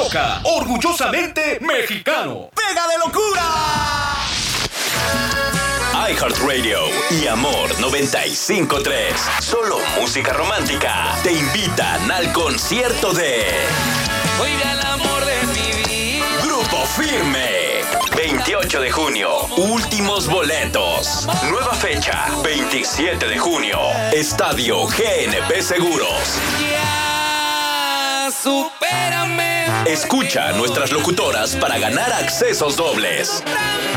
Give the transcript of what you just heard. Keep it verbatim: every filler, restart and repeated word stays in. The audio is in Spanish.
toca Orgullosamente Mexicano. ¡Pega de locura! iHeartRadio y Amor noventa y cinco punto tres. Solo música romántica. Te invitan al concierto de Oiga el amor de mi vida. Grupo Firme. veintiocho de junio. Últimos boletos. Nueva fecha. veintisiete de junio. Estadio G N P Seguros. Ya, supérame. Escucha a nuestras locutoras para ganar accesos dobles.